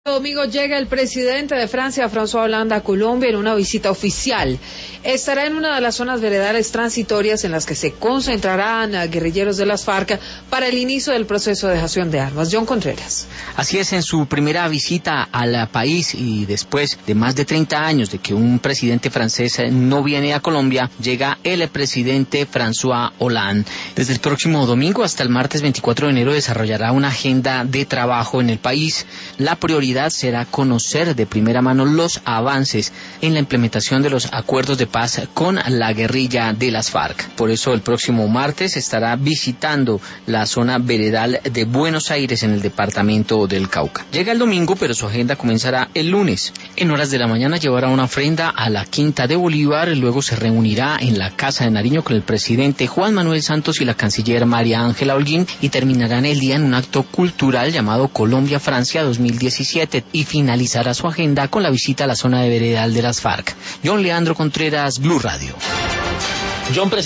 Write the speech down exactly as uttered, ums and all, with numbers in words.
Domingo llega el presidente de Francia, François Hollande, a Colombia en una visita oficial. Estará en una de las zonas veredales transitorias en las que se concentrarán a guerrilleros de las FARC para el inicio del proceso de dejación de armas. John Contreras. Así es, en su primera visita al país y después de más de treinta años de que un presidente francés no viene a Colombia, llega el presidente François Hollande. Desde el próximo domingo hasta el martes veinticuatro de enero desarrollará una agenda de trabajo en el país. La prioridad será conocer de primera mano los avances en la implementación de los acuerdos de paz con la guerrilla de las FARC. Por eso el próximo martes estará visitando la zona veredal de Buenos Aires en el departamento del Cauca. Llega el domingo, pero su agenda comenzará el lunes. En horas de la mañana llevará una ofrenda a la Quinta de Bolívar, luego se reunirá en la Casa de Nariño con el presidente Juan Manuel Santos y la canciller María Ángela Holguín y terminarán el día en un acto cultural llamado Colombia-Francia dos mil diecisiete y finalizará su agenda con la visita a la zona de veredal de las FARC. John Leandro Contreras, Blue Radio. John,